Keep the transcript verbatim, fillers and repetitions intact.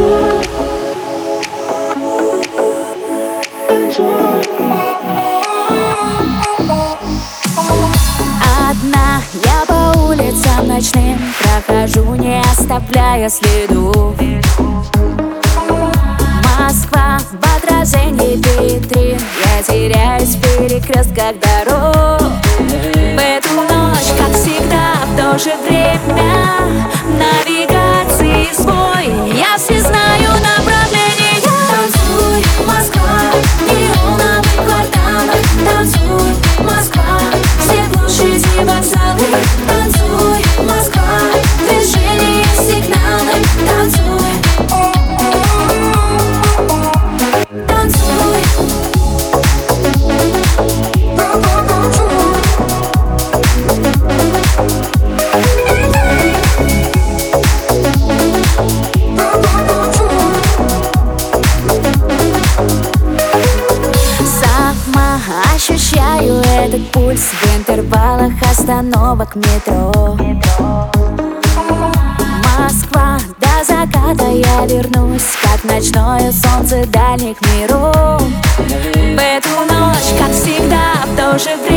Одна я по улицам ночным прохожу, не оставляя следов. Москва в отражении витрин, я теряюсь в перекрестках дорог. В эту ночь, как всегда, в то же время навигации сбой. Я все знаю направления. Танцуй, Москва, неоновый квартал. Танцуй, Москва, все площади, вокзалы. Танцуй, Москва, движение, сигналы. Танцуй, танцуй. Сама ощущаю этот пульс в интервалах остановок метро. Москва, до заката я вернусь, как ночное солнце дальних миров. В эту ночь, как всегда, в то же время